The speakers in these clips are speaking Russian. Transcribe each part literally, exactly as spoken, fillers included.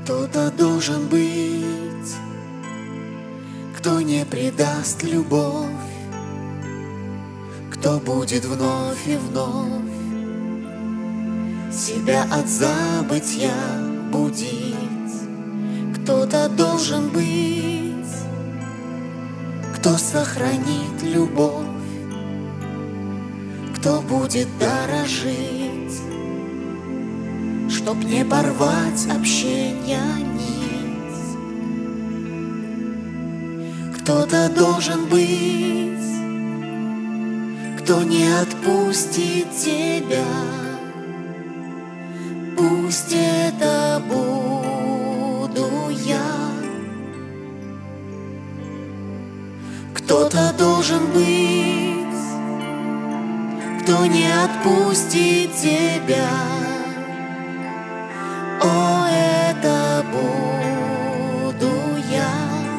Кто-то должен быть, кто не предаст любовь, кто будет вновь и вновь себя от забытья будить. Кто-то должен быть, кто сохранит любовь, кто будет дорожить, чтоб не порвать общения нить. Кто-то должен быть, кто не отпустит тебя. Пусть это буду я. Кто-то должен быть, кто не отпустит тебя. О, это буду я.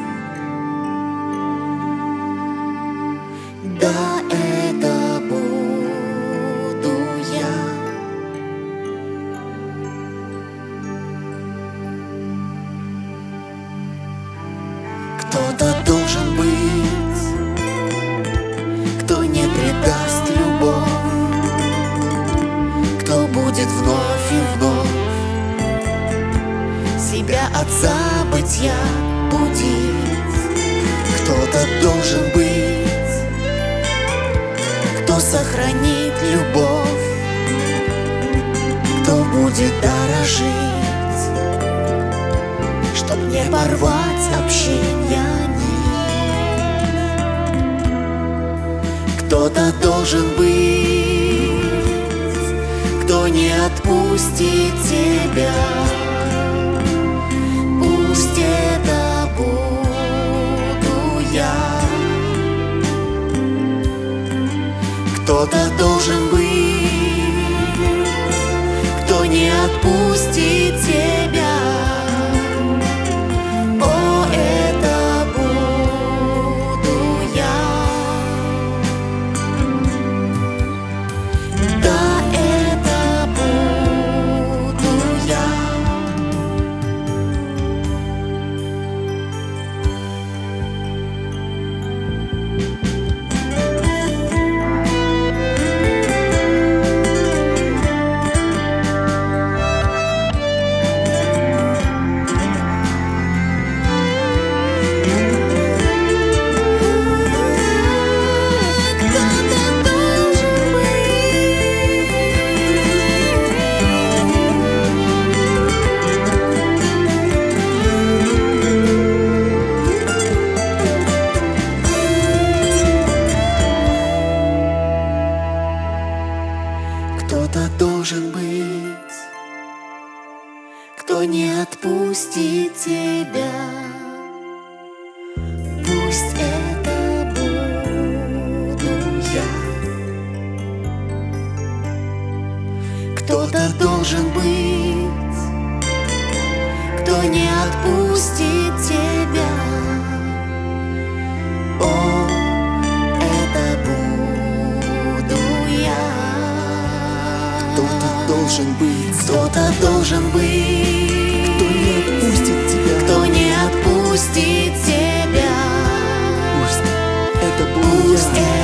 Да, это буду я. Кто-то должен быть, кто не предаст любовь, кто будет вновь и вновь себя от забытья будить. Кто-то должен быть, кто сохранит любовь, кто будет дорожить, чтоб не порвать общения нить. Кто-то должен быть, кто не отпустит тебя. Пусть это буду я. Кто-то должен быть, кто не отпустит тебя. О, это буду я. Да, это буду я. Кто-то должен быть, кто не отпустит тебя. Пусть это буду я. Кто-то должен быть, кто не отпустит тебя. О, это буду я. Кто-то должен быть, Кто-то должен быть, кто не отпустит тебя. кто не отпустит тебя. Пусть это буду Пусть я.